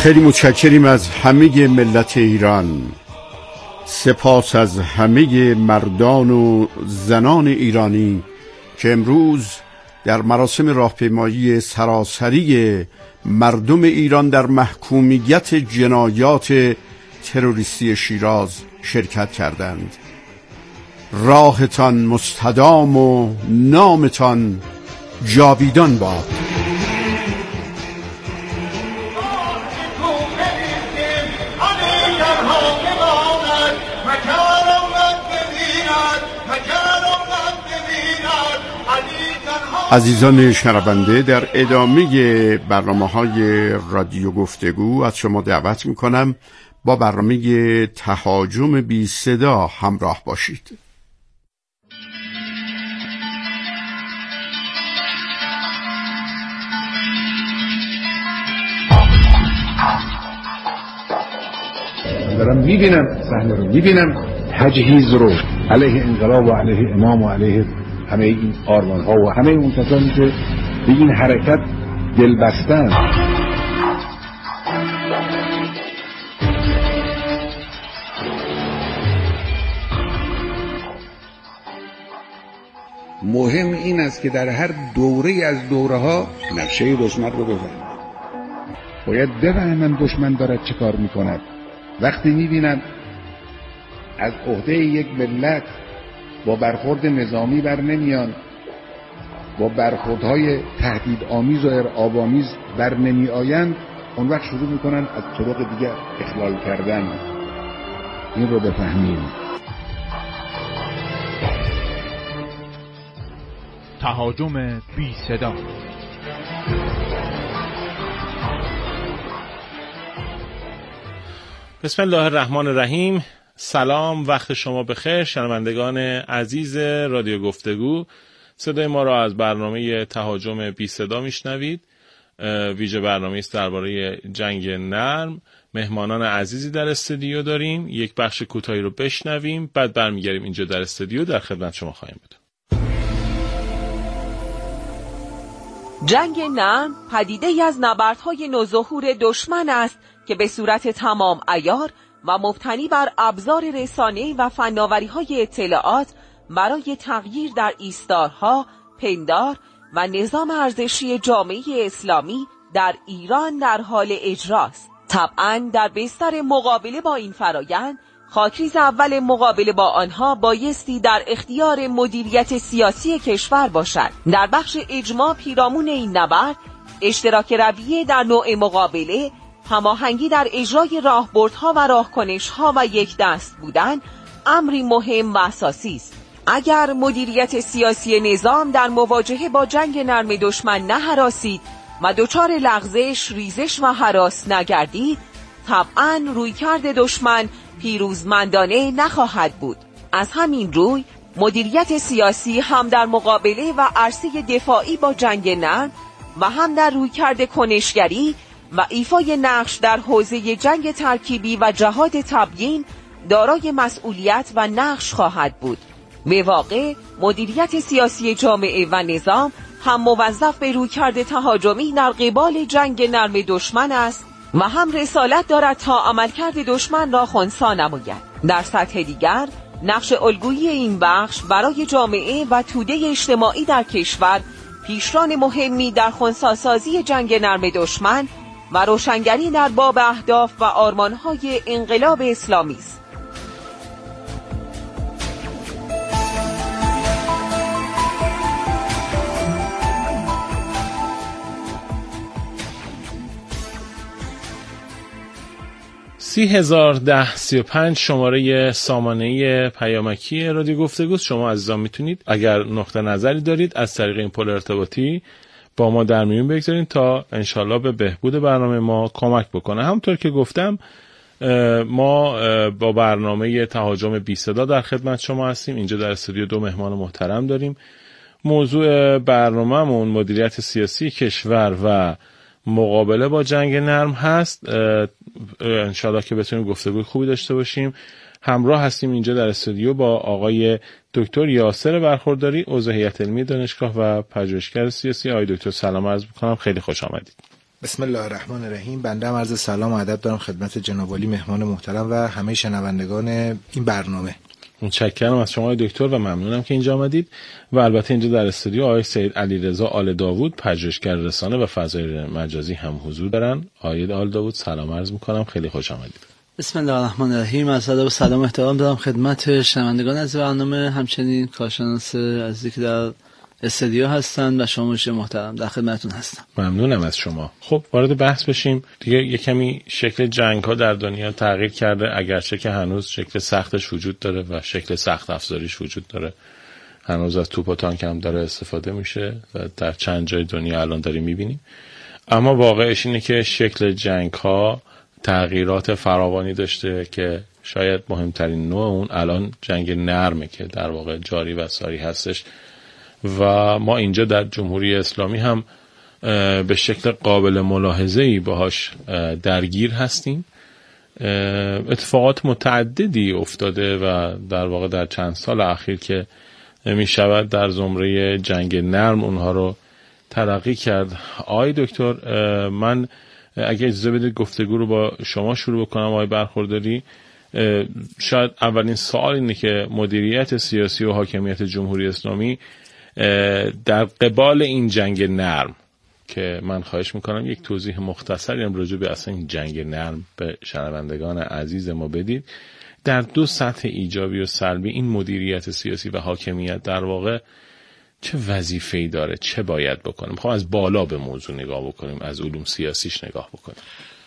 خیلی متشکریم از همه ملت ایران، سپاس از همه مردان و زنان ایرانی که امروز در مراسم راهپیمایی سراسری مردم ایران در محکومیت جنایات تروریستی شیراز شرکت کردند. راهتان مستدام و نامتان جاویدان باد. عزیزان شنونده، در ادامه برنامه‌های رادیو گفتگو از شما دعوت می‌کنم با برنامه تهاجم بی صدا همراه باشید. دارم می‌بینم صحنه رو، می‌بینم تجهیز رو علیه انقلاب و علیه امام و علیه همه این آرمان ها و همه اون کسانی که به این حرکت دل بستن. مهم این است که در هر دوره از دوره ها نقشه دشمن رو بفهمن. باید بفهمن دشمن دارد چه کار میکند. وقتی میبینن از عهده یک ملت با برخورد نظامی بر نمیان، با برخوردهای تهدید آمیز و ارعاب آمیز بر نمی آیند، اون وقت شروع میکنن از طرق دیگر اخلال کردن. این رو بفهمیم. تهاجم بی صدا. بسم الله الرحمن الرحیم. سلام، وقت شما بخیر شنوندگان عزیز رادیو گفتگو. صدای ما را از برنامه تهاجم بی صدا میشنوید. ویژه برنامه است درباره جنگ نرم. مهمانان عزیزی در استودیو داریم. یک بخش کوتاهی رو بشنویم، بعد برمیگردیم اینجا در استودیو در خدمت شما خواهیم بود. جنگ نرم پدیده‌ای از نبردهای نوظهور دشمن است که به صورت تمام عیار و مبتنی بر ابزار رسانه‌ای و فناوری‌های اطلاعات برای تغییر در ایستارها، پندار و نظام ارزشی جامعه اسلامی در ایران در حال اجراست. طبعاً در بستر مقابله با این فرایند، خاکریز اول مقابله با آنها بایستی در اختیار مدیریت سیاسی کشور باشد. در بخش اجماع پیرامون این نبرد، اشتراک رویه در نوع مقابله، هماهنگی در اجرای راهبردها و راهکنشها و یک دست بودن امری مهم و اساسی است. اگر مدیریت سیاسی نظام در مواجهه با جنگ نرم دشمن نهراسید و دچار لغزش، ریزش و هراس نگردید، طبعاً رویکرد دشمن پیروزمندانه نخواهد بود. از همین روی مدیریت سیاسی هم در مقابله و عرصه دفاعی با جنگ نرم و هم در رویکرد کنشگری و ایفای نقش در حوزه جنگ ترکیبی و جهاد تبیین دارای مسئولیت و نقش خواهد بود. به واقع مدیریت سیاسی جامعه و نظام هم موظف به رویکرد تهاجمی در قبال جنگ نرم دشمن است و هم رسالت دارد تا عملکرد دشمن را خنثی نماید. در سطح دیگر، نقش الگویی این بخش برای جامعه و توده اجتماعی در کشور پیشران مهمی در خنثی‌سازی جنگ نرم دشمن و روشنگری در باب اهداف و آرمان‌های انقلاب اسلامی است. (30,010) شماره سامانه پیامکی رادیو گفتگو. شما عزیزان میتونید اگر نقطه نظری دارید از طریق این پل ارتباطی با ما در میون بگذارید تا انشالله به بهبود برنامه ما کمک بکنه. همونطور که گفتم ما با برنامه تهاجم بی صدا در خدمت شما هستیم. اینجا در استودیو 2 مهمان محترم داریم. موضوع برنامه‌مون مدیریت سیاسی کشور و مقابله با جنگ نرم هست. انشالله که بتونیم گفتگوی خوبی داشته باشیم. همراه هستیم اینجا در استودیو با آقای دکتر یاسر برخورداری، عضو هیئت علمی دانشگاه و پژوهشگر سیاسی. آقای دکتر سلام عرض می‌کنم، خیلی خوش آمدید. بسم الله الرحمن الرحیم. بنده هم عرض سلام و ادب دارم خدمت جناب عالی مهمان محترم و همه شنوندگان این برنامه. متشکرم از شما دکتر و ممنونم که اینجا آمدید و البته اینجا در استودیو آقای سید علیرضا آل داوود پژوهشگر رسانه و فضای مجازی هم حضور دارن. آقای آل داوود سلام عرض می‌کنم، خیلی خوش آمدید. بسم الله الرحمن الرحیم. از ادب و سلام احترام دارم خدمت شنوندگان از برنامه، همچنین کارشناس عزیزی که در استودیو هستن و شما محترم در خدمتتون هستم. ممنونم از شما. خب وارد بحث بشیم. دیگه یه کمی شکل جنگ‌ها در دنیا تغییر کرده، اگرچه که هنوز شکل سختش وجود داره و شکل سخت افزاریش وجود داره. هنوز از توپ و تانک هم داره استفاده میشه و در چند جای دنیا الان داریم میبینیم. اما واقعش اینه که شکل جنگ‌ها تغییرات فراوانی داشته که شاید مهمترین نوع اون الان جنگ نرمه که در واقع جاری و ساری هستش و ما اینجا در جمهوری اسلامی هم به شکل قابل ملاحظه‌ای باهاش درگیر هستیم. اتفاقات متعددی افتاده و در واقع در چند سال اخیر که می شود در زمره جنگ نرم اونها رو تلقی کرد. آقای دکتر، من اگه اجازه بدید گفتگو رو با شما شروع بکنم آقای برخورداری. شاید اولین سوال اینه که مدیریت سیاسی و حاکمیت جمهوری اسلامی در قبال این جنگ نرم که من خواهش میکنم یک توضیح مختصری هم راجع به اصلا این جنگ نرم به شنوندگان عزیز ما بدید. در دو سطح ایجابی و سلبی این مدیریت سیاسی و حاکمیت در واقع چه وظیفه‌ای داره، چه باید بکنیم؟ میخوام از بالا به موضوع نگاه بکنیم، از علوم سیاسیش نگاه بکنیم.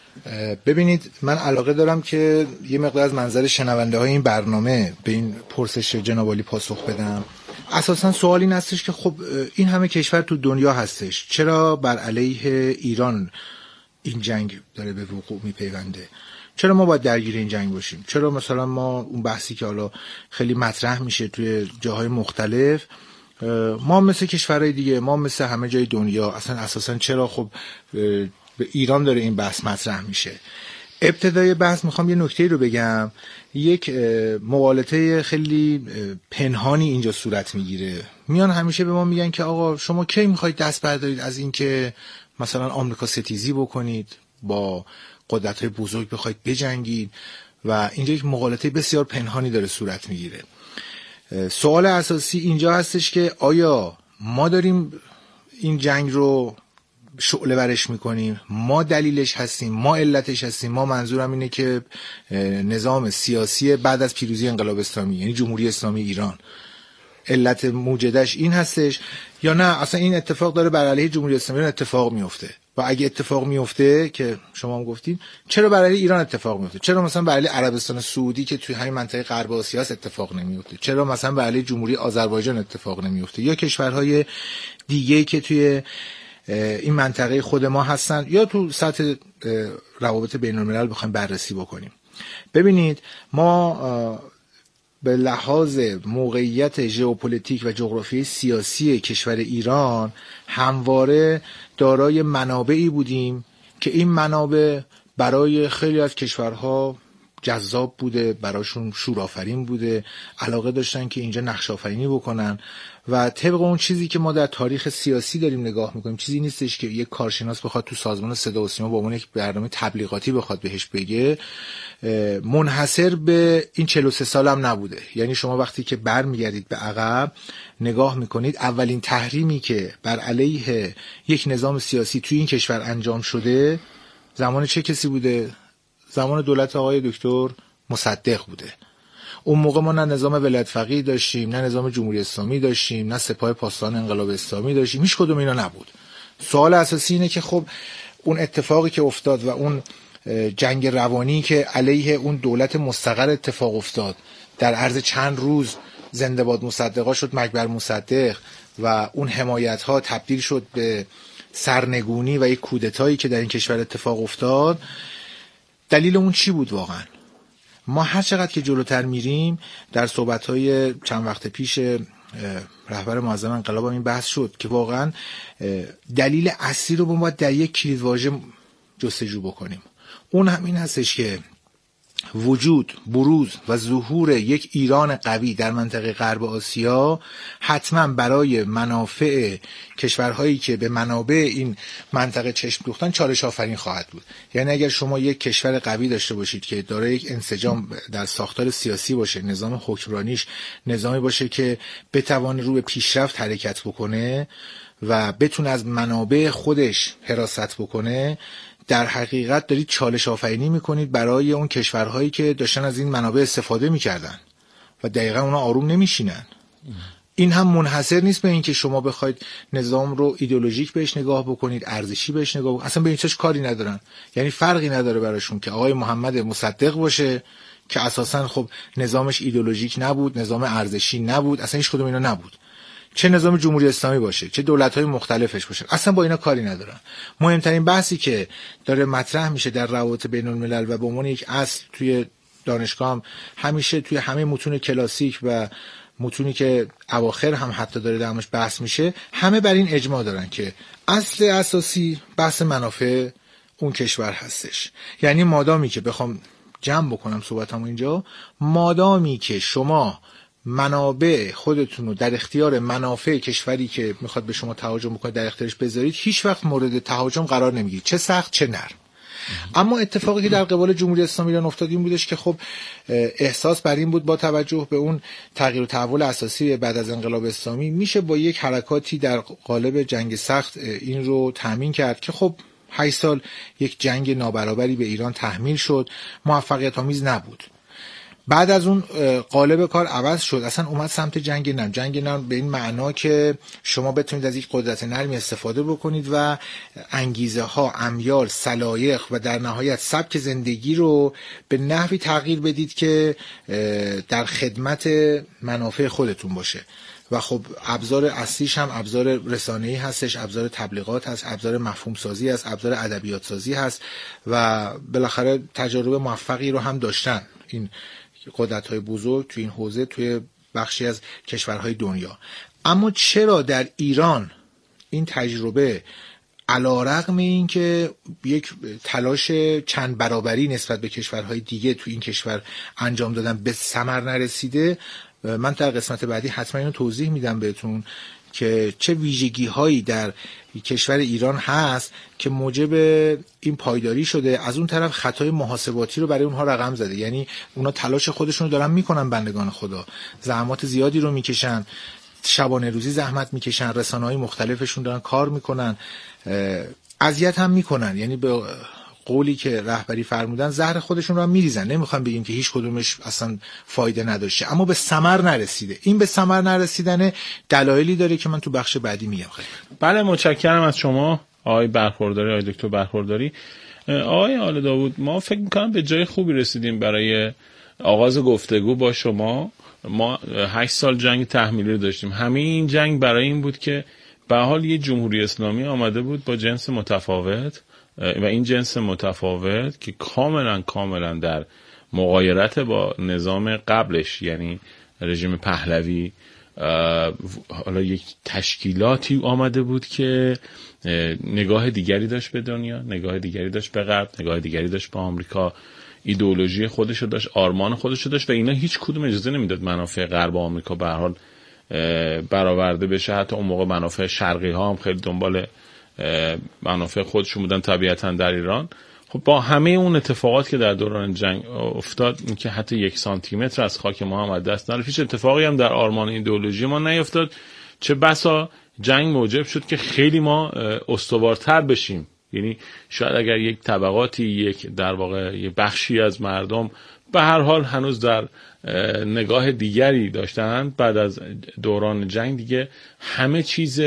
ببینید، من علاقه دارم که یه مقدار از منظر شنونده های این برنامه به این پرسش جناب عالی پاسخ بدم. اساسا سوال این هستش که خب این همه کشور تو دنیا هستش، چرا بر علیه ایران این جنگ داره به وقوع میپیونده؟ چرا ما باید درگیر این جنگ باشیم؟ چرا مثلا ما اون بحثی که حالا خیلی مطرح میشه توی جاهای مختلف، ما مثل کشورهای دیگه، ما مثل همه جای دنیا، اصلا اساسا چرا خب به ایران داره این بحث مطرح میشه؟ ابتدای بحث میخوام یه نکته رو بگم. یک مغالطه خیلی پنهانی اینجا صورت میگیره. میان همیشه به ما میگن که آقا شما کی میخواید دست بردارید از این که مثلا آمریکا ستیزی بکنید، با قدرت‌های بزرگ بخواید بجنگید، و اینجا یک مغالطه بسیار پنهانی داره صورت میگیره. سوال اساسی اینجا هستش که آیا ما داریم این جنگ رو شعله ورش میکنیم، ما دلیلش هستیم، ما علتش هستیم، ما منظورم اینه که نظام سیاسی بعد از پیروزی انقلاب اسلامی یعنی جمهوری اسلامی ایران علت موجدش این هستش، یا نه اصلا این اتفاق داره بر علیه جمهوری اسلامی اتفاق میفته؟ و اگه اتفاق میفته که شما هم گفتین، چرا بر علیه ایران اتفاق میفته؟ چرا مثلا بر علیه عربستان سعودی که توی همین منطقه غرب آسیا اتفاق نمیفته؟ چرا مثلا بر علیه جمهوری آذربایجان اتفاق نمیفته؟ یا کشورهای دیگه که توی این منطقه خود ما هستن، یا تو سطح روابط بین الملل بخوایم بررسی بکنیم. ببینید، ما به لحاظ موقعیت ژئوپلیتیک و جغرافیایی سیاسی کشور ایران همواره دارای منابعی بودیم که این منابع برای خیلی از کشورها جذاب بوده، براشون شورآفرین بوده، علاقه داشتن که اینجا نقش آفرینی بکنن. و طبق اون چیزی که ما در تاریخ سیاسی داریم نگاه میکنیم، چیزی نیستش که یک کارشناس بخواد تو سازمان صدا و سیما با اون یک برنامه تبلیغاتی بخواد بهش بگه، منحصر به این 43 سال هم نبوده. یعنی شما وقتی که برمیگردید به عقب نگاه میکنید، اولین تحریمی که بر علیه یک نظام سیاسی توی این کشور انجام شده زمان چه کسی بوده؟ زمان دولت آقای دکتر مصدق بوده. اون موقع ما نه نظام ولایت فقیه داشتیم، نه نظام جمهوری اسلامی داشتیم، نه سپاه پاسداران انقلاب اسلامی داشتیم، هیچ کدوم اینا نبود. سوال اساسی اینه که خب اون اتفاقی که افتاد و اون جنگ روانی که علیه اون دولت مستقر اتفاق افتاد، در عرض چند روز زنده باد مصدقا شد مکبر مصدق و اون حمایت ها تبدیل شد به سرنگونی و یک کودتایی که در این کشور اتفاق افتاد. دلیل اون چی بود واقعا؟ ما هر چقدر که جلوتر میریم، در صحبت‌های چند وقت پیش رهبر معظم انقلاب هم این بحث شد که واقعا دلیل اصلی رو باید در یک کلیدواژه جستجو بکنیم. اون هم این هستش که وجود، بروز و ظهور یک ایران قوی در منطقه غرب آسیا حتما برای منافع کشورهایی که به منابع این منطقه چشم دوختن چالش آفرین خواهد بود. یعنی اگر شما یک کشور قوی داشته باشید که دارای یک انسجام در ساختار سیاسی باشه، نظام حکمرانیش نظامی باشه که بتوانه رو به پیشرفت حرکت بکنه و بتونه از منابع خودش حراست بکنه، در حقیقت دارید چالش آفرینی میکنید برای اون کشورهایی که داشتن از این منابع استفاده میکردن و دقیقا اونا آروم نمیشینن. این هم منحصر نیست به این که شما بخواید نظام رو ایدئولوژیک بهش نگاه بکنید، ارزشی بهش نگاه بکنید، اصلا به این چیز کاری ندارن. یعنی فرقی نداره براشون که آقای محمد مصدق باشه که اساسا خب نظامش ایدئولوژیک نبود، نظام ارزشی نبود، اصلا هیچ کدوم اینا نبود، چه نظام جمهوری اسلامی باشه، چه دولت‌های مختلفش باشه، اصلا با اینا کاری ندارن. مهمترین بحثی که داره مطرح میشه در روابط بین‌الملل و به عنوان یک اصل توی دانشگاه هم همیشه توی همه متون کلاسیک و متونی که اواخر هم حتی داره درمش بحث میشه، همه بر این اجماع دارن که اصل اساسی بحث منافع اون کشور هستش. یعنی مادامی که بخوام جمع بکنم صحبتمو اینجا، مادامی که شما منابع خودتون رو در اختیار منافع کشوری که میخواد به شما تهاجم بکنه در اختیارش بذارید، هیچ وقت مورد تهاجم قرار نمیگیرید، چه سخت چه نرم. اما اتفاقی که در قبال جمهوری اسلامی ایران افتاد این بودش که خب احساس بر این بود با توجه به اون تغییر و تحول اساسی بعد از انقلاب اسلامی میشه با یک حرکاتی در قالب جنگ سخت این رو تامین کرد که خب 8 سال یک جنگ نابرابری به ایران تحمیل شد، موفقیت آمیز نبود. بعد از اون قالب کار عوض شد، اصلا اومد سمت جنگ نرم. جنگ نرم به این معنا که شما بتونید از یک قدرت نرمی استفاده بکنید و انگیزه ها، امیال، سلایق و در نهایت سبک زندگی رو به نحوی تغییر بدید که در خدمت منافع خودتون باشه. و خب ابزار اصلیش هم ابزار رسانه‌ای هستش، ابزار تبلیغات هست، ابزار مفهوم سازی هست، ابزار ادبیات سازی هست و بالاخره تجارب موفقی رو هم داشتن این قدرت‌های بزرگ توی این حوزه توی بخشی از کشورهای دنیا. اما چرا در ایران این تجربه علی‌رغم این که یک تلاش چند برابری نسبت به کشورهای دیگه توی این کشور انجام دادن به ثمر نرسیده؟ من در قسمت بعدی حتما اینو توضیح میدم بهتون که چه ویژگی هایی در کشور ایران هست که موجب این پایداری شده. از اون طرف خطای محاسباتی رو برای اونها رقم زده، یعنی اونا تلاش خودشون رو دارن میکنن، بندگان خدا زحمات زیادی رو میکشن، شبانه روزی زحمت میکشن، رسانه‌های مختلفشون دارن کار میکنن، اذیت هم میکنن، یعنی به قولی که رهبری فرمودن زهر خودشون رو هم میریزن. نمیخوام بگیم که هیچ کدومش اصلا فایده نداشته، اما به ثمر نرسیده. این به ثمر نرسیدن دلایلی داره که من تو بخش بعدی میگم. بله، متشکرم از شما آقای برخورداری، آقای دکتر برخورداری. آقای آل داوود، ما فکر میکنم به جای خوبی رسیدیم برای آغاز گفتگو با شما. ما 8 سال جنگ تحمیلی رو داشتیم. همه این جنگ برای این بود که به حال یه جمهوری اسلامی آمده بود با جنس متفاوت و این جنس متفاوت که کاملا در مغایرت با نظام قبلش، یعنی رژیم پهلوی، حالا یک تشکیلاتی آمده بود که نگاه دیگری داشت به دنیا، نگاه دیگری داشت به غرب، نگاه دیگری داشت به آمریکا، ایدئولوژی خودشو داشت، آرمان خودشو داشت و اینا هیچ کدوم اجازه نمیداد منافع غرب و آمریکا به هر حال برآورده بشه. حتی اون موقع منافع شرقی ها هم خیلی دنبال منافع خودشون بودن طبیعتا در ایران. خب با همه اون اتفاقات که در دوران جنگ افتاد، این که حتی 1 سانتیمتر از خاک ما هم از دست نرفت، هیچ اتفاقی هم در آرمان ایدئولوژی ما نیفتاد، چه بسا جنگ موجب شد که خیلی ما استوارتر بشیم. یعنی شاید اگر یک طبقاتی، یک در واقع یک بخشی از مردم به هر حال هنوز در نگاه دیگری داشتن، بعد از دوران جنگ دیگه همه چیز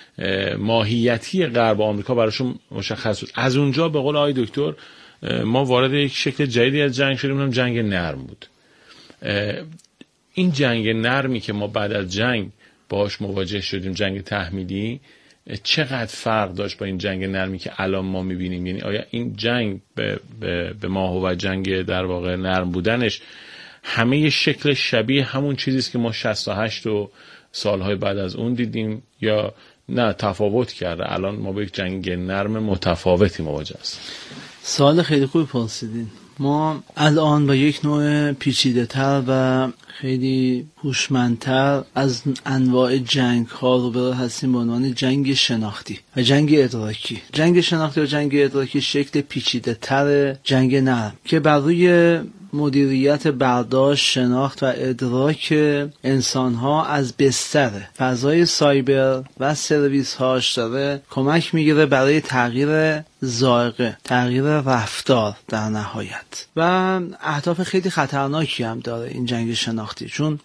ماهیتی غرب آمریکا براشون مشخص شد. از اونجا به قول آقای دکتر ما وارد یک شکل جدیدی از جنگ شدیم، اونم جنگ نرم بود. این جنگ نرمی که ما بعد از جنگ باهاش مواجه شدیم، جنگ تحمیلی، چقدر فرق داشت با این جنگ نرمی که الان ما میبینیم؟ یعنی آیا این جنگ به ماهو جنگ در واقع نرم بودنش همه شکل شبیه همون چیزیست که ما 68 و سالهای بعد از اون دیدیم، یا نه تفاوت کرده؟ الان ما با یک جنگ نرم متفاوتی مواجه هستیم. سوال خیلی خوبی پرسیدین. ما الان با یک نوع پیچیده‌تر و خیلی هوشمندتر از انواع جنگ ها روبرو هستیم به عنوان جنگ شناختی و جنگ ادراکی. جنگ شناختی و جنگ ادراکی شکل پیچیده‌تر جنگ نرم که بر روی مدیریت برداشت، شناخت و ادراک انسان‌ها از بستر فضای سایبر و سرویس هاش داره کمک میگیره برای تغییر ذائقه، تغییر رفتار در نهایت. و اهداف خیلی خطرناکی هم داره این جنگ شناختی، چون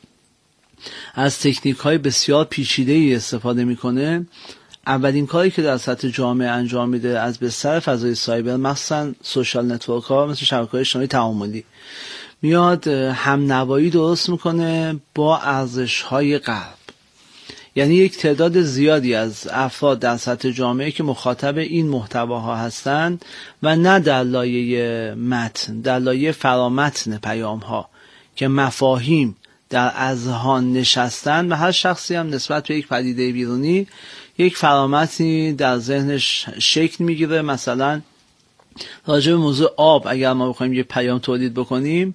از تکنیک‌های بسیار پیچیده‌ای استفاده میکنه. اولین کاری که در سطح جامعه انجام میده از بستر فضای سایبر، مخصوصا سوشال نتورک ها مثل شبکه‌های اجتماعی تعاملی، میاد هم نوایی درست میکنه با ارزش‌های غرب. یعنی یک تعداد زیادی از افراد در سطح جامعه که مخاطب این محتواها هستند و نه در لایه متن، در لایه فرامتن پیام ها که مفاهیم در اذهان نشستن و هر شخصی هم نسبت به یک پدیده بیرونی یک فرامتنی در ذهنش شکل میگیره. مثلا راجع به موضوع آب اگر ما بخوایم یه پیام تولید بکنیم،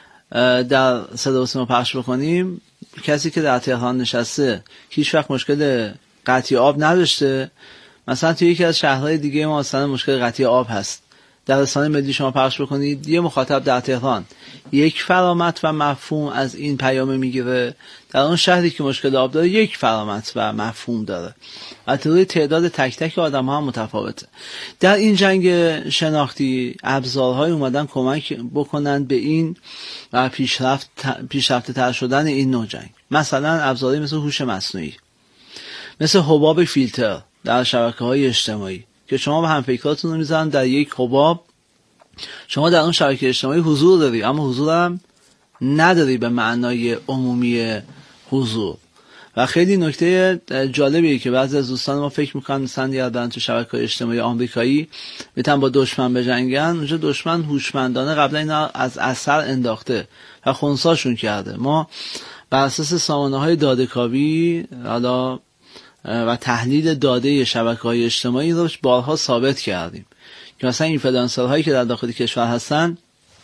در صدا و سیما پخش بکنیم، کسی که در تهران نشسته هیچ وقت مشکل قطعی آب نداشته، مثلا توی یکی از شهرهای دیگه ما مثلا مشکل قطعی آب هست، در رسانه ملی شما پخش بکنید، یه مخاطب در تهران یک فرامت و مفهوم از این پیام میگیره، در اون شهری که مشکل آب داره یک فرامت و مفهوم داره و تعداد تک تک آدم ها هم متفاوته. در این جنگ شناختی ابزارهای اومدن کمک بکنن به این و پیشرفته تر شدن این نوع جنگ. مثلا ابزاری مثل هوش مصنوعی، مثل حباب فیلتر در شبکه‌های اجتماعی که شما به همفکراتون رو میذارن در یک حباب، شما در اون شبکه اجتماعی حضور داری اما حضور هم نداری به معنای عمومی حضور. و خیلی نکته جالبیه که بعضی از دوستان ما فکر میکنن مثلا یادن تو شبکه‌های اجتماعی آمریکایی میتونن با دشمن بجنگن، اونجا دشمن هوشمندانه قبلا اینا از اثر انداخته و خنثیشون کرده. ما بر اساس سامانه‌های داده‌کاوی حالا و تحلیل داده شبکه‌های اجتماعی رو بارها ثابت کردیم که مثلا اینفلوئنسرهایی که در داخل کشور هستن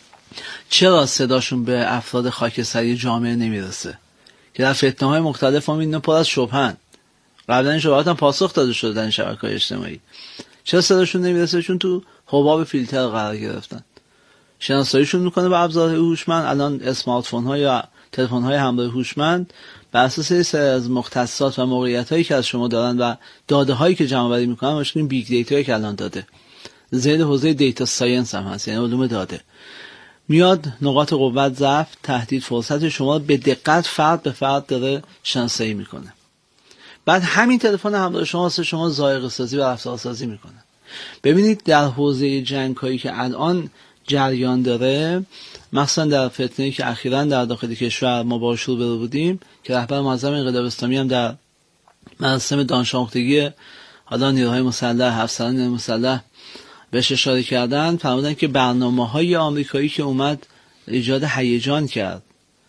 چرا صداشون به افراد خاکستری جامعه نمیرسه، که در فتنه‌های مختلف هم این پر از شبهه‌اند. قبلا این شبهات هم پاسخ داده شده در این شبکه‌های اجتماعی. چرا صداشون نمیرسه؟ چون تو حباب فیلتر قرار گرفتن. شناساییشون میکنه با ابزارهای هوشمند. الان اسمارت فون‌ها یا تلفن‌های همراه هوشمند بر اساس از مختصات و موقعیت‌هایی که از شما دارن و داده‌هایی که جمع‌آوری میکنن، ماشین بیگ دیتایی که الان داده زیر حوزه دیتا ساینس هم هست، یعنی علوم داده، میاد نقاط قوت، ضعف، تهدید، فرصت شما به دقت فرد به فرد داره شناسایی میکنه. بعد همین تلفن همراه شما واسه شما ذائقه سازی و رفتار سازی میکنه. ببینید در حوزه جنگ‌هایی که الان جریان داره، مثلا در فتنه‌ای که اخیراً در داخل کشور ما باهاش روبرو بودیم که رهبر معظم انقلاب اسلامی هم در مراسم دانش‌آموختگی حالا نیروهای مسلح، افسران نیروهای مسلح بهش اشاره کردن، فرمودن که برنامه‌های آمریکایی که اومد ایجاد هیجان کرد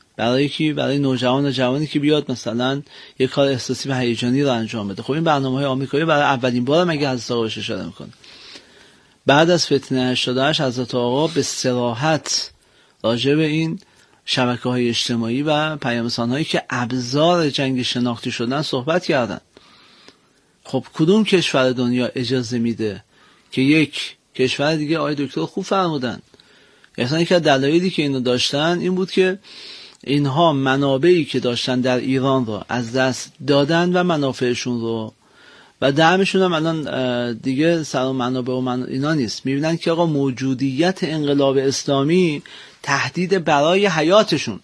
برای نوجوان و جوانی که بیاد مثلا یه کار احساسی و هیجانی رو انجام بده. خب این برنامه‌های آمریکایی برای اولین بار مگه حضرت آقا اشاره میکنه. بعد از فتنه 88 حضرت آقا به صراحت راجع به این شبکه‌های اجتماعی و پیام‌رسان‌هایی که ابزار جنگ شناختی شدن صحبت کردن. خب کدوم کشور دنیا اجازه میده که یک کشور دیگه، آقای دکتر خوب فرمودن، اصلا یک از دلایلی که اینو داشتن این بود که اینها منابعی که داشتن در ایران رو از دست دادن و منافعشون رو و دعمشون هم الان دیگه سر منابع و اینا نیست. میبینن که آقا موجودیت انقلاب اسلامی تهدید برای حیاتشون.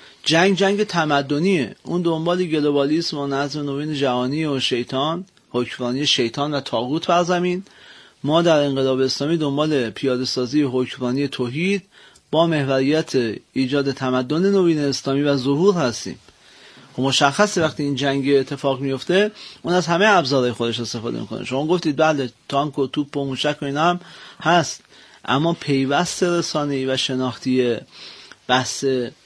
جنگ تمدنیه، اون دنبال گلوبالیسم و نظم نوین جهانی و شیطان، حکمرانی شیطان و طاغوت بر زمین. ما در انقلاب اسلامی دنبال پیاده سازی حکمرانی توحید با محوریت ایجاد تمدن نوین اسلامی و ظهور هستیم. خب مشخصه وقتی این جنگ اتفاق میفته اون از همه ابزارهای خودش استفاده میکنه. شما گفتید بله تانک و توپ و موشک و اینا هم هست، اما پیوست رسانه‌ای و شناختی بحث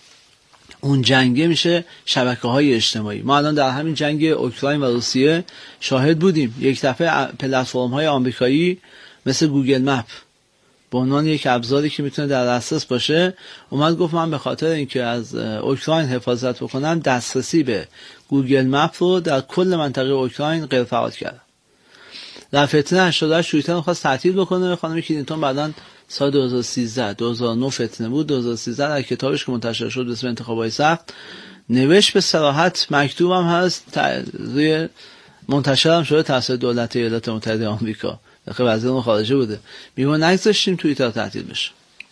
اون جنگه میشه شبکه‌های اجتماعی. ما الان در همین جنگ اوکراین و روسیه شاهد بودیم. یک دفعه پلتفرم‌های آمریکایی مثل گوگل مپ به عنوان یک ابزاری که میتونه در دسترس باشه، اومد گفت من به خاطر اینکه از اوکراین حفاظت بکنم دسترسی به گوگل مپ رو در کل منطقه اوکراین غیر فعال کردم. در فتنه 88 توییتر می‌خواست تعطیل بکنه. خانم کلینتون بعداً سال 2009 فتنه بود، 2013 در کتابش که منتشر شد به اسم انتخاب‌های سخت نوشت به صراحت، مکتوبم هست روی منتشرم شده توسط دولت ایالات متحده آمریکا، داخل وزیر امور خارجه بوده، میگه نگذاشتیم توییتر تعطیل بشه.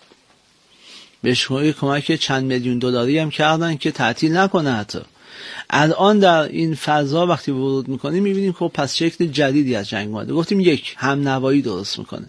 بهش کمک چند میلیون دلاری هم کردن که تعطیل نکنه. حتی الان در این فضا وقتی ورود میکنیم میبینیم خب پس شکل جدیدی از جنگ اومده. گفتیم یک همنوایی درست میکنه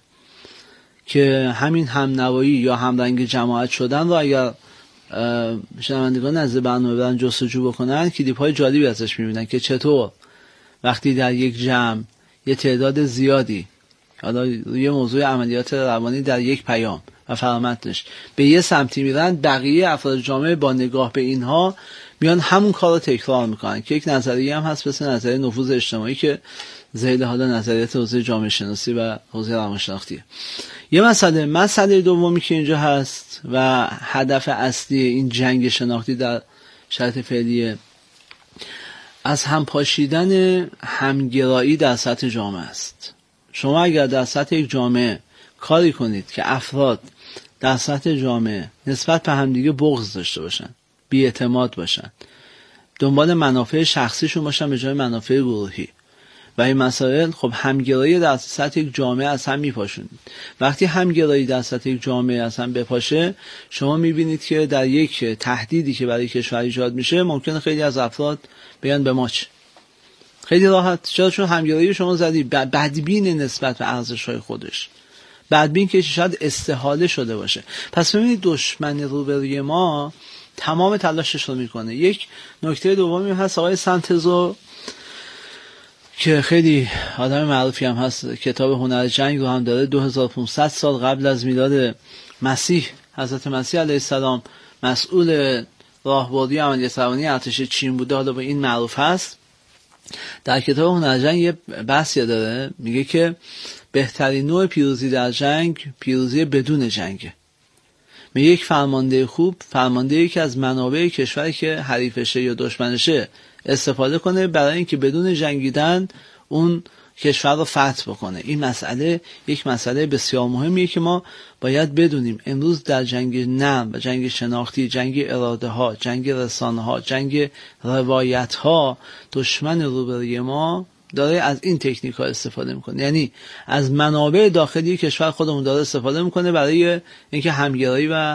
که همین همنوایی یا همرنگ جماعت شدن رو اگر شنوندگان از برنامه برن جستجو بکنن کلیپ‌های جالبی ازش میبینن که چطور وقتی در یک جمع یه تعداد زیادی حالا یه موضوع عملیات روانی در یک پیام و فرامتنش به یه سمتی میرن، بقیه افراد جامعه با نگاه به اینها میان همون کار رو تکرار میکنن که یک نظریه هم هست مثل نظریه نفوذ اجتماعی که ذیل حالا نظریات حوزه جامعه شناسی و حوزه روانشناختیه. یه مسئله دومی که اینجا هست و هدف اصلی این جنگ شناختی در شرایط فعلی از هم پاشیدن همگرایی در سطح جامعه است. شما اگر در سطح یک جامعه کاری کنید که افراد در سطح جامعه نسبت به همدیگه بغض داشته باشن، بی‌اعتماد باشن، دنبال منافع شخصیشون باشن به جای منافع گروهی و این مسائل، خب همگرایی در سطح یک جامعه از هم میپاشونید. وقتی همگرایی در سطح یک جامعه از هم بپاشه، شما میبینید که در یک تهدیدی که برای کشور ایجاد میشه ممکنه خیلی از افراد بیان به ماچ خیلی راحت، چون همگرایی شما زدی بدبین نسبت به ارزش‌های خودش، بدبین که شاید استحاله شده باشه. پس ببینید دشمن روبروی ما تمام تلاشش رو میکنه. یک نکته دومی هست، آقای سنتزو که خیلی آدم معروفی هم هست، کتاب هنر جنگ رو هم داره، 2500 سال قبل از میلاد مسیح، حضرت مسیح علیه السلام مسئول راهبردی عملیات روانی ارتش چین بوده، حالا به این معروف هست. در کتاب هنر جنگ یه بحثی داره، میگه که بهترین نوع پیروزی در جنگ پیروزی بدون جنگه. میگه یک فرمانده خوب فرمانده‌ای که از منابع کشوری که حریفشه یا دشمنشه استفاده کنه برای اینکه بدون جنگیدن اون کشور رو فتح بکنه. این مسئله یک مسئله بسیار مهمیه که ما باید بدونیم. امروز در جنگ نرم و جنگ شناختی، جنگ اراده ها، جنگ رسانه ها، جنگ روایت ها، دشمن روبروی ما داره از این تکنیک ها استفاده میکنه، یعنی از منابع داخلی کشور خودمون داره استفاده میکنه برای اینکه همگرایی و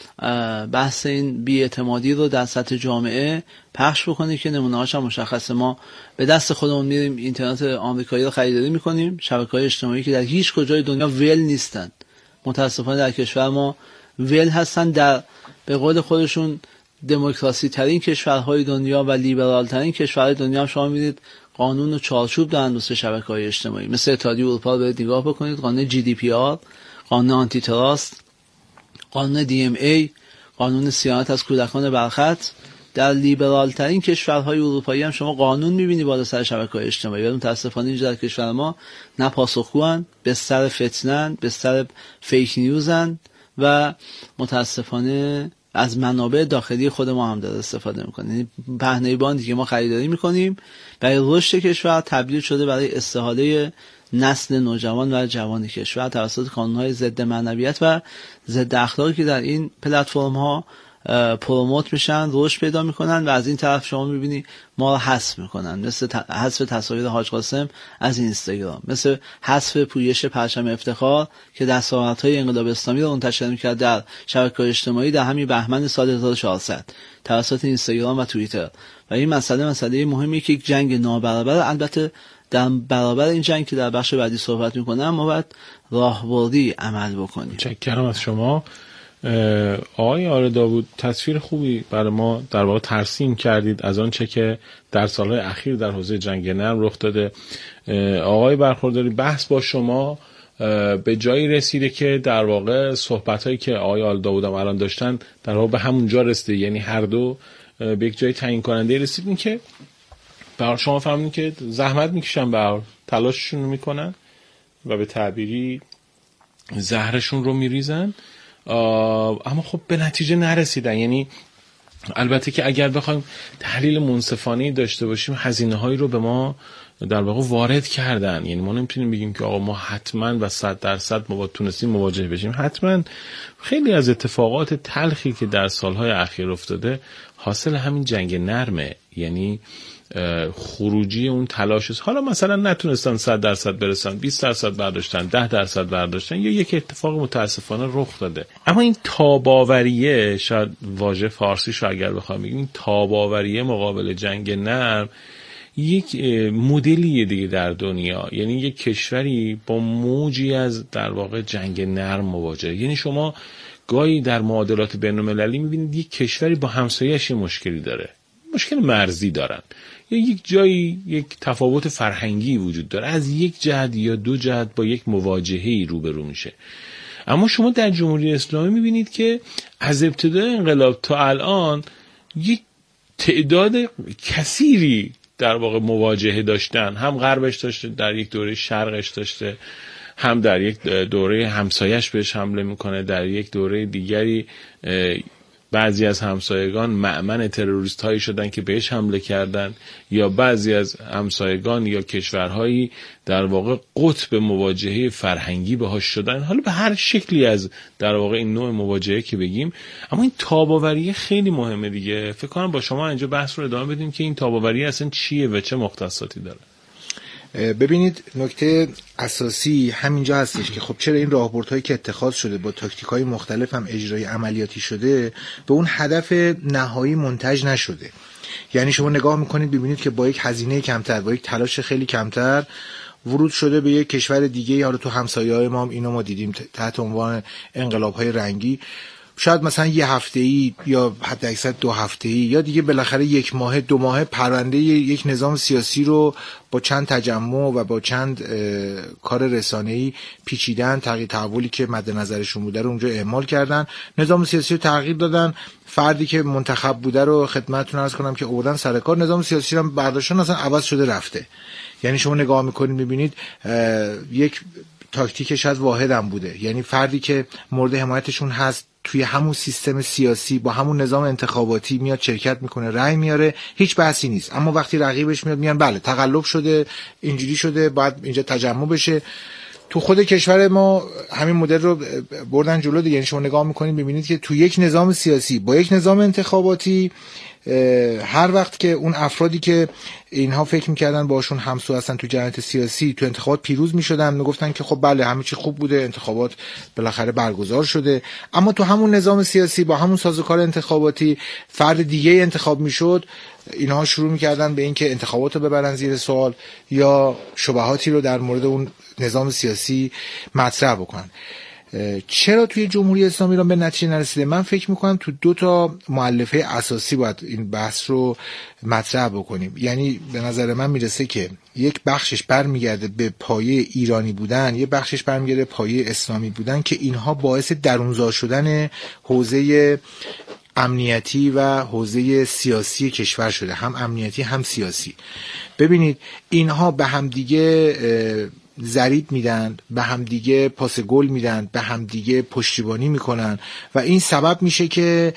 بحث این بی‌اعتمادی رو در سطح جامعه پخش بکنه که نمونه‌هاش هم مشخصه. ما به دست خودمون میریم اینترنت آمریکایی رو خریداری میکنیم، شبکه‌های اجتماعی که در هیچ کجای دنیا ول نیستن، متاسفانه در کشور ما ول هستن. در به قول خودشون دموکراسی ترین کشورهای دنیا و لیبرال ترین کشورهای دنیا هم شما می‌بینید قانون و چارچوب دارن واسه شبکه‌های اجتماعی. مثل اتحادیه اروپا رو برید نگاه بکنید، قانون GDPR، قانون آنتی تراست، قانون DMA، قانون صیانت از کودکان برخط. در لیبرال ترین کشورهای اروپایی هم شما قانون می‌بینی بالا سر شبکه‌های اجتماعی، ولی متأسفانه اینجا در کشور ما نه پاسخگوان، به سر فتنن، به سر فیک نیوزن و متأسفانه از منابع داخلی خود ما هم داره استفاده میکنه. یعنی پهنه باندی که ما خریداری میکنیم برای رشد کشور تبدیل شده برای استحاله نسل نوجوان و جوان کشور توسط کانون‌های ضد معنویت و ضد اخلاقی که در این پلتفرم ها پروموت میشن، رشد پیدا میکنن و از این طرف شما میبینی ما رو حذف میکنن، مثل حذف تصاویر حاج قاسم از اینستاگرام، مثل حذف پویش پرچم افتخار که دستاوردهای انقلاب اسلامی رو منتشر میکرد در شبکه‌های اجتماعی در همین بهمن سال 1400 توسط اینستاگرام و توییتر. و این مسئله مهمی که یک جنگ نابرابر، البته در برابر این جنگ که در بخش بعدی صحبت میکنم ما باید راهبردی عمل بکنیم. متشکرم از شما آقای آل داوود. تصویر خوبی برای ما در واقع ترسیم کردید از آنچه که در سالهای اخیر در حوزه جنگ نرم رخ داده. آقای برخورداری، بحث با شما به جایی رسیده که در واقع صحبت‌هایی که آقای آل داوود هم الان داشتن در واقع به همون جا رسیده، یعنی هر دو به یک جای تعیین کننده رسیدین که برای شما فهمیدین که زحمت میکشن، برای تلاششون میکنن و به تعبیری زهرشون رو میریزن، اما خب به نتیجه نرسیدن. یعنی البته که اگر بخوایم تحلیل منصفانه‌ای داشته باشیم، هزینه‌هایی رو به ما در واقع وارد کردن. یعنی ما نمیتونیم بگیم که آقا ما حتما و 100% ما تونستیم مواجه بشیم. حتما خیلی از اتفاقات تلخی که در سالهای اخیر افتاده حاصل همین جنگ نرمه. یعنی خروجی اون تلاش است. حالا مثلا نتونستن 100% برسن، 20% برداشتن، 10% برداشتن، یا یک اتفاق متاسفانه رخ داده. اما این تاباوریه، شاید واژه فارسیش رو اگر بخوام بگیم، تاباوریه مقابل جنگ نرم یک مدلیه دیگه در دنیا. یعنی یک کشوری با موجی از در واقع جنگ نرم مواجهه. یعنی شما گاهی در معادلات بین‌المللی می‌بینید یک کشوری با همسایه‌اش مشکلی داره، مشکل مرزی دارن، یا یک جایی یک تفاوت فرهنگی وجود داره، از یک جهت یا دو جهت با یک مواجهه‌ای روبرو میشه. اما شما در جمهوری اسلامی می‌بینید که از ابتدای انقلاب تا الان یک تعداد کثیری در واقع مواجهه داشتن. هم غربش داشته، در یک دوره شرقش داشته، هم در یک دوره همسایش بهش حمله میکنه، در یک دوره دیگری بعضی از همسایگان مأمن تروریست هایی شدن که بهش حمله کردن، یا بعضی از همسایگان یا کشورهایی در واقع قطب مواجهه فرهنگی باهاش شدن. حالا به هر شکلی از در واقع این نوع مواجهه که بگیم، اما این تاباوری خیلی مهمه دیگه. فکر کنم با شما اینجا بحث رو ادامه بدیم که این تاباوری اصلا چیه و چه مختصاتی داره. ببینید، نکته اساسی همینجا هستش که خب چرا این راهبردهایی که اتخاذ شده با تاکتیک‌های مختلف هم اجرای عملیاتی شده به اون هدف نهایی منتج نشده. یعنی شما نگاه میکنید ببینید که با یک هزینه کمتر، با یک تلاش خیلی کمتر ورود شده به یک کشور دیگه. حالا تو همسایه‌های ما هم اینو ما دیدیم تحت عنوان انقلاب‌های رنگی، شاید مثلا یه هفته‌ای یا حتی اکثر 2 هفته‌ای یا دیگه بالاخره 1 ماه 2 ماه پرونده یک نظام سیاسی رو با چند تجمع و با چند کار رسانه‌ای پیچیدن، تغییر تحولی که مد نظرشون بوده رو اونجا اعمال کردن، نظام سیاسی رو تغییر دادن، فردی که منتخب بوده رو خدمتتون عرض کنم که آوردن سر کار، نظام سیاسی رو برداشتن، اصلا عوض شده رفته. یعنی شما نگاه می‌کنید می‌بینید یک تاکتیک شاید واحد هم بوده. یعنی فردی که مورد حمایتشون هست توی همون سیستم سیاسی با همون نظام انتخاباتی میاد شرکت میکنه، رأی میاره، هیچ بحثی نیست. اما وقتی رقیبش میاد میگن بله تقلب شده، اینجوری شده، باید اینجا تجمع بشه. تو خود کشور ما همین مدل رو بردن جلو دیگه. یعنی شما نگاه میکنید ببینید که تو یک نظام سیاسی با یک نظام انتخاباتی، هر وقت که اون افرادی که اینها فکر میکردن باشون همسو هستن تو جریانات سیاسی تو انتخابات پیروز میشدن، میگفتن که خب بله همه چی خوب بوده، انتخابات بالاخره برگزار شده. اما تو همون نظام سیاسی با همون سازوکار انتخاباتی فرد دیگه انتخاب میشد، اینها شروع میکردن به اینکه انتخابات رو ببرن زیر سوال یا شبهاتی رو در مورد اون نظام سیاسی مطرح بکنن. چرا توی جمهوری اسلامی ایران به نتیجه نرسیده؟ من فکر میکنم تو 2 تا مؤلفه اساسی باید این بحث رو مطرح بکنیم. یعنی به نظر من میرسه که یک بخشش برمیگرده به پایه ایرانی بودن، یک بخشش برمیگرده به پایه اسلامی بودن که اینها باعث درونزا شدن حوزه امنیتی و حوزه سیاسی کشور شده، هم امنیتی هم سیاسی. ببینید اینها به هم دیگه ضریب میدن، به هم دیگه پاس گل میدن، به هم دیگه پشتیبانی میکنن و این سبب میشه که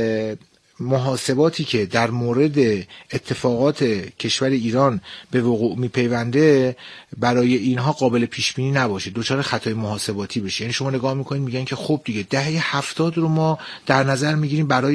محاسباتی که در مورد اتفاقات کشور ایران به وقوع میپیونده برای اینها قابل پیش بینی نباشه، دچار خطای محاسباتی بشه. یعنی شما نگاه میکنید میگن که خب دیگه دهه 70 رو ما در نظر میگیریم برای